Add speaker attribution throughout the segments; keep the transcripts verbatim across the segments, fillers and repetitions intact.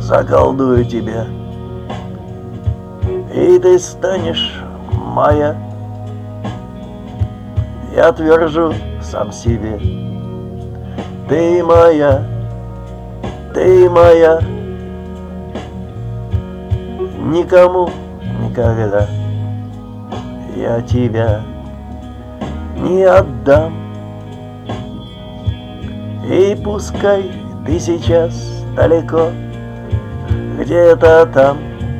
Speaker 1: заколдую тебя, и ты станешь моя. Я твержу сам себе: ты моя, ты моя. Никому никогда я тебя не отдам. И пускай ты сейчас далеко, где-то там,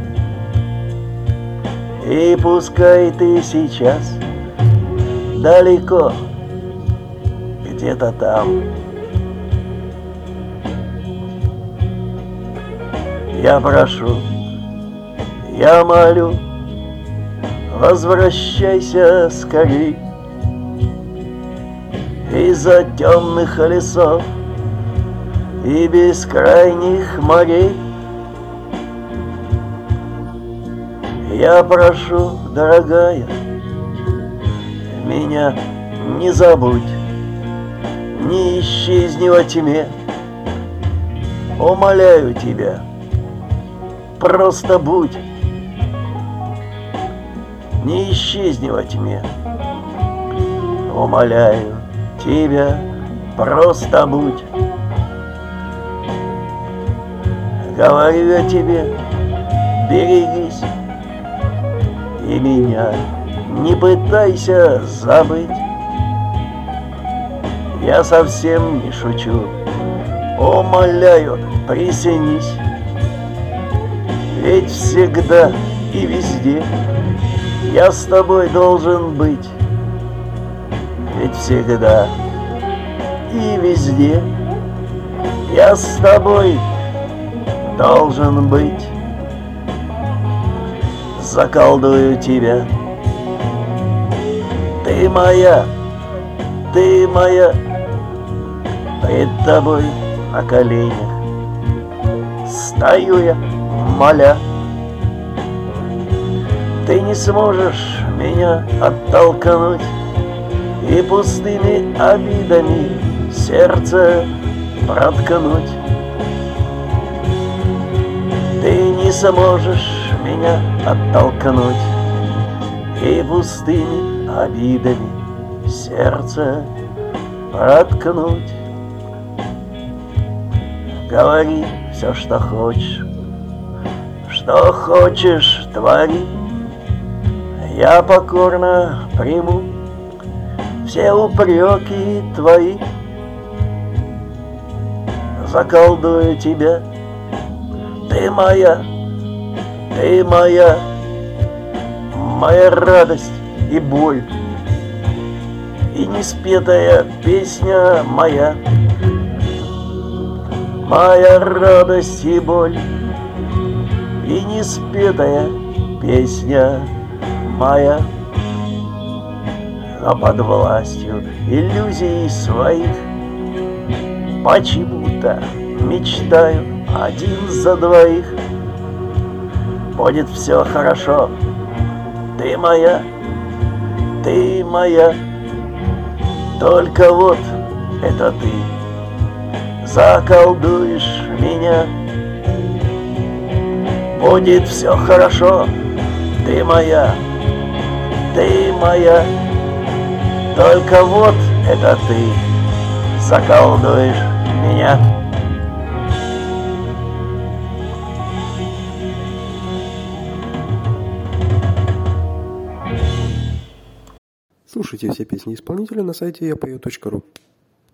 Speaker 1: и пускай ты сейчас далеко, где-то там. Я прошу, я молю, возвращайся скорей из-за темных лесов и бескрайних морей. Я прошу, дорогая, меня не забудь, не исчезни во тьме. Умоляю тебя, просто будь, не исчезни во тьме. Умоляю тебя, просто будь. Говорю я тебе, берегись, и меня не пытайся забыть. Я совсем не шучу, умоляю, присоединись. Ведь всегда и везде я с тобой должен быть. Ведь всегда и везде я с тобой должен быть. Заколдую тебя, ты моя, ты моя. Пред тобой на коленях стою я, моля. Ты не сможешь меня оттолкнуть и пустыми обидами сердце проткнуть. Ты не сможешь меня оттолкнуть и пустыми обидами сердце проткнуть. Говори все, что хочешь, что хочешь, твори. Я покорно приму все упреки твои. Заколдую тебя, ты моя, ты моя, моя радость и боль, и неспетая песня моя. Моя радость и боль, и неспетая песня моя. Но под властью иллюзий своих почему-то мечтаю один за двоих. Будет все хорошо, ты моя, ты моя. Только вот это ты заколдуешь меня. Будет все хорошо, ты моя, ты моя. Только вот это ты заколдуешь меня.
Speaker 2: Слушайте все песни исполнителя на сайте я пою точка ру.